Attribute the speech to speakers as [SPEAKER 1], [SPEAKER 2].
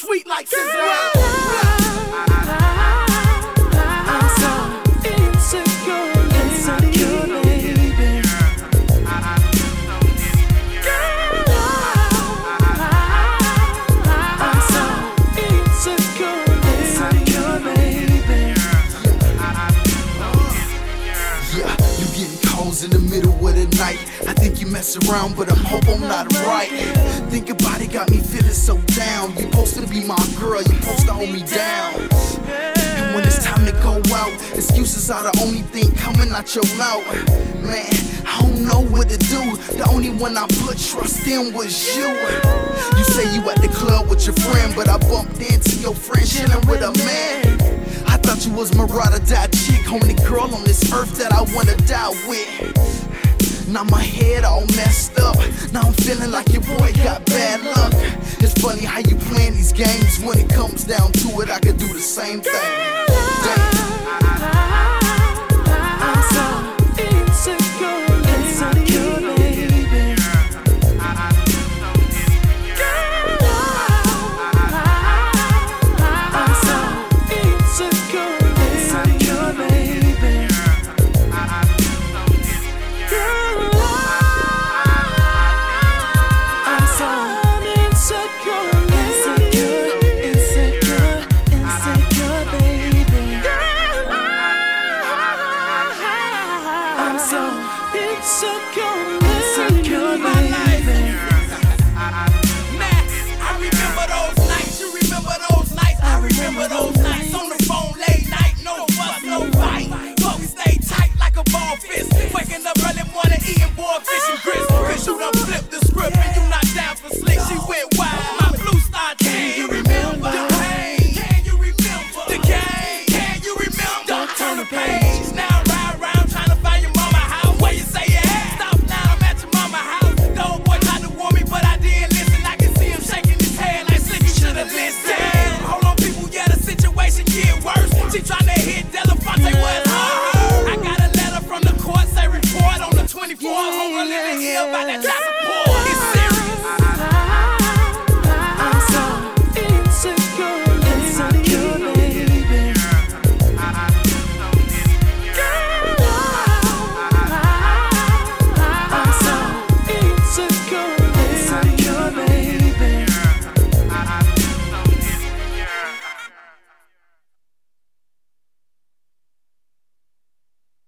[SPEAKER 1] sweet like sizzling.
[SPEAKER 2] I'm so insecure, baby. I'm so insecure, baby.
[SPEAKER 1] Yeah, you getting calls in the middle of the night. I think you mess around, but I'm hope I'm not right. Think about it, got me feeling so down. You supposed to be my girl, you supposed to hold me down. And when it's time to go out, excuses are the only thing coming out your mouth. Man, I don't know what to do. The only one I put trust in was you. You say you at the club with your friend, but I bumped into your friend chilling with a man. I thought you was my ride or die chick, only girl on this earth that I wanna die with. Now my head all messed up. Now I'm feeling like your boy got bad luck. It's funny how you playing these games. When it comes down to it, I could do the same thing. Damn.